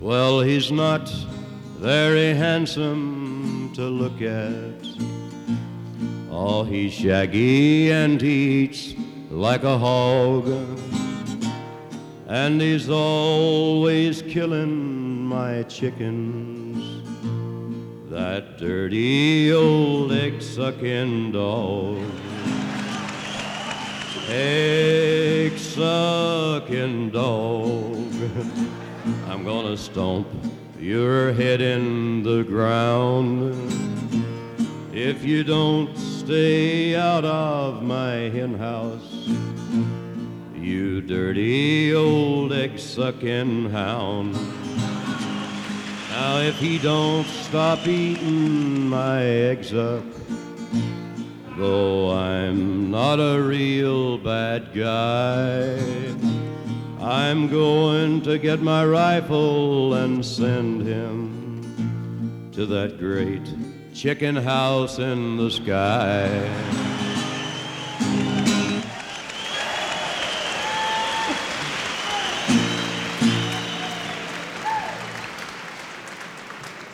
Well, he's not very handsome to look at. Oh, he's shaggy and he eats like a hog. And he's always killing my chickens. That dirty old egg-sucking dog. Egg-sucking dog. I'm gonna stomp your head in the ground if you don't stay out of my hen house, you dirty old egg-sucking hound. Now if he don't stop eating my eggs up, though I'm not a real bad guy, I'm going to get my rifle and send him to that great chicken house in the sky.